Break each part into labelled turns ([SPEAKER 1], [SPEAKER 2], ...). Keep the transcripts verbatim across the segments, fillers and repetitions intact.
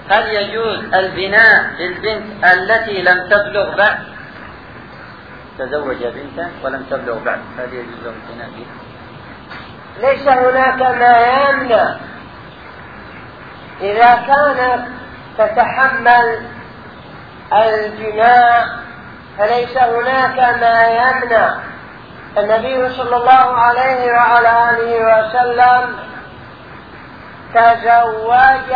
[SPEAKER 1] هل يجوز البناء للبنت التي لم تبلغ بعد؟ تزوج بنتا ولم تبلغ بعد، هل يجوز البناء بها؟
[SPEAKER 2] ليس هناك ما يمنع إذا كانت تتحمل البناء، فليس هناك ما يمنع. النبي صلى الله عليه وعلى آله وسلم تزوج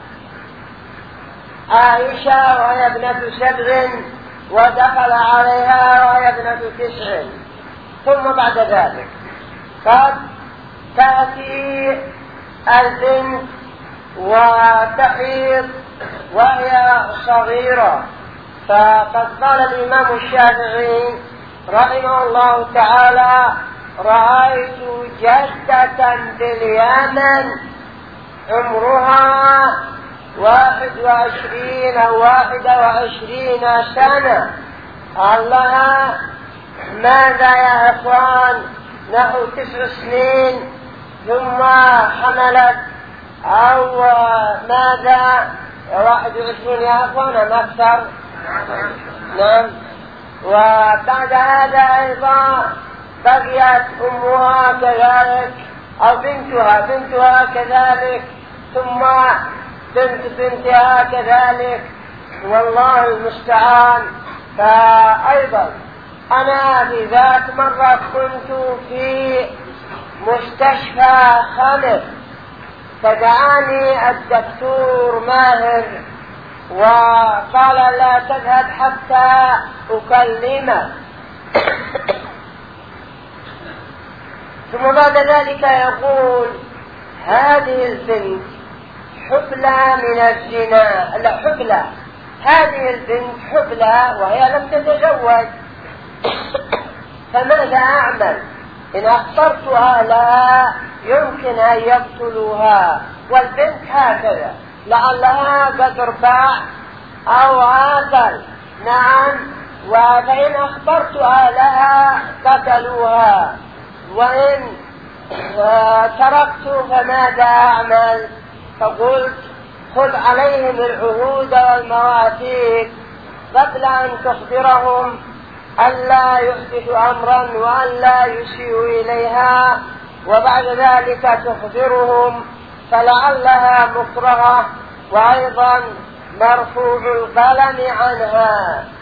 [SPEAKER 2] عائشة وهي ابنة سبع ودخل عليها وهي ابنة تسع، ثم بعد ذلك قد تأتي البنت وتحيض وهي صغيرة. فقد قال الإمام الشافعي رحمه الله تعالى: رأيت جدة باليمن عمرها واحد وعشرين أو واحدة وعشرين سنة، قال لها: ماذا يا إخوان؟ نحو تسع سنين ثم حملت، أو ماذا واحد وعشرين يا إخوان أم أكثر؟ نعم. وبعد هذا أيضا بقيت أمها كذلك أو بنتها بنتها كذلك، ثم بنت بنتها كذلك، والله المستعان. فأيضا أنا في ذات مرة كنت في مستشفى خلف، فدعاني الدكتور ماهر وقال: لا تذهب حتى أكلمك. ثم بعد ذلك يقول: هذه البنت حبلى من الزنا، لا حبلى، هذه البنت حبلى وهي لم تتزوج، فماذا أعمل؟ إن أخبرتها لها يمكن أن يقتلوها، والبنت هكذا لعلها قد رباع أو عاقل. نعم. وفإن أخبرتها لها قتلوها، وإن تركت فماذا أعمل؟ فقلت: خذ عليهم العهود والمواثيق قبل أن تخبرهم ألا يحدثوا أمرا وألا يسيئوا إليها، وبعد ذلك تخبرهم، فلعلها مكرهة وأيضا مرفوع القلم عنها.